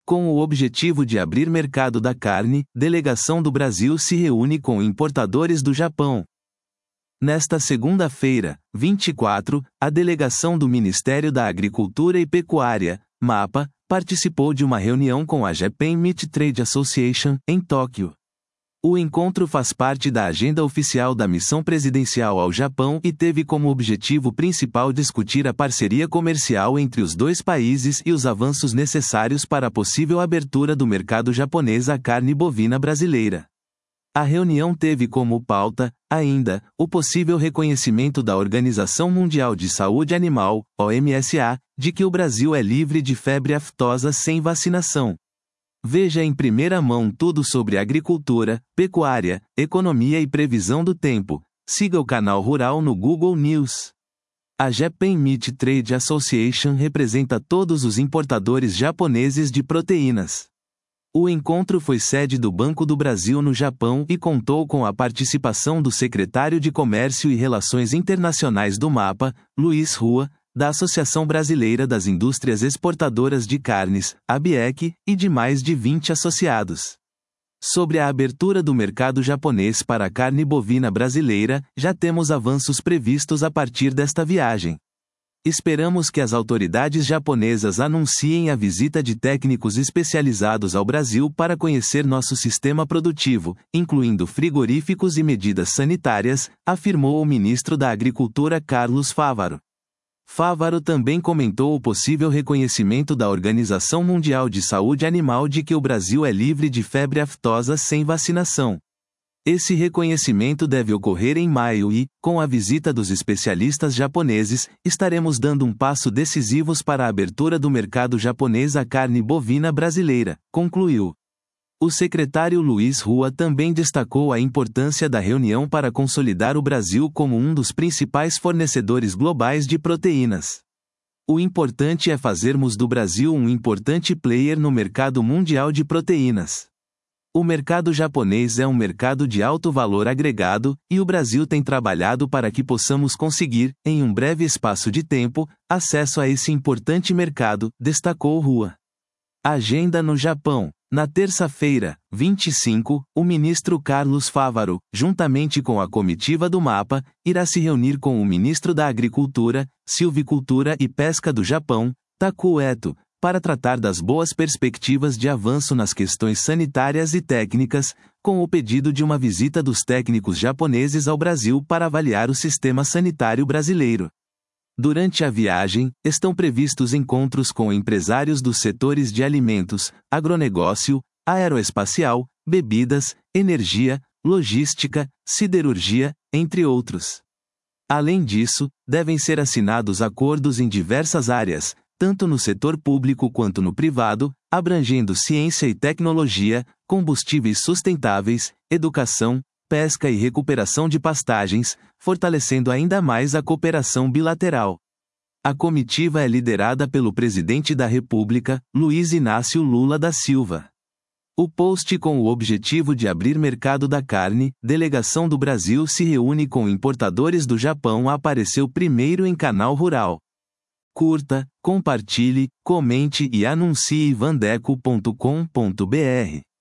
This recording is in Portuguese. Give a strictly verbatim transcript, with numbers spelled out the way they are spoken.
Com o objetivo de abrir mercado da carne, delegação do Brasil se reúne com importadores do Japão. Nesta segunda-feira, vinte e quatro, a delegação do Ministério da Agricultura e Pecuária, MAPA, participou de uma reunião com a Japan Meat Trade Association, em Tóquio. O encontro faz parte da agenda oficial da missão presidencial ao Japão e teve como objetivo principal discutir a parceria comercial entre os dois países e os avanços necessários para a possível abertura do mercado japonês à carne bovina brasileira. A reunião teve como pauta, ainda, o possível reconhecimento da Organização Mundial de Saúde Animal, O M S A, de que o Brasil é livre de febre aftosa sem vacinação. Veja em primeira mão tudo sobre agricultura, pecuária, economia e previsão do tempo. Siga o canal Rural no Google News. A Japan Meat Trade Association representa todos os importadores japoneses de proteínas. O encontro foi sede do Banco do Brasil no Japão e contou com a participação do secretário de Comércio e Relações Internacionais do MAPA, Luiz Rua, da Associação Brasileira das Indústrias Exportadoras de Carnes, A B E C, e de mais de vinte associados. Sobre a abertura do mercado japonês para a carne bovina brasileira, já temos avanços previstos a partir desta viagem. Esperamos que as autoridades japonesas anunciem a visita de técnicos especializados ao Brasil para conhecer nosso sistema produtivo, incluindo frigoríficos e medidas sanitárias, afirmou o ministro da Agricultura Carlos Fávaro. Fávaro também comentou o possível reconhecimento da Organização Mundial de Saúde Animal de que o Brasil é livre de febre aftosa sem vacinação. Esse reconhecimento deve ocorrer em maio e, com a visita dos especialistas japoneses, estaremos dando um passo decisivo para a abertura do mercado japonês à carne bovina brasileira, concluiu. O secretário Luiz Rua também destacou a importância da reunião para consolidar o Brasil como um dos principais fornecedores globais de proteínas. O importante é fazermos do Brasil um importante player no mercado mundial de proteínas. O mercado japonês é um mercado de alto valor agregado, e o Brasil tem trabalhado para que possamos conseguir, em um breve espaço de tempo, acesso a esse importante mercado, destacou Rua. Agenda no Japão. Na terça-feira, vinte e cinco, o ministro Carlos Fávaro, juntamente com a comitiva do MAPA, irá se reunir com o ministro da Agricultura, Silvicultura e Pesca do Japão, Takuo Eto, para tratar das boas perspectivas de avanço nas questões sanitárias e técnicas, com o pedido de uma visita dos técnicos japoneses ao Brasil para avaliar o sistema sanitário brasileiro. Durante a viagem, estão previstos encontros com empresários dos setores de alimentos, agronegócio, aeroespacial, bebidas, energia, logística, siderurgia, entre outros. Além disso, devem ser assinados acordos em diversas áreas, tanto no setor público quanto no privado, abrangendo ciência e tecnologia, combustíveis sustentáveis, educação, pesca e recuperação de pastagens, fortalecendo ainda mais a cooperação bilateral. A comitiva é liderada pelo presidente da República, Luiz Inácio Lula da Silva. O post com o objetivo de abrir mercado da carne, delegação do Brasil se reúne com importadores do Japão apareceu primeiro em canal Rural. Curta, compartilhe, comente e anuncie vandeco ponto com ponto br.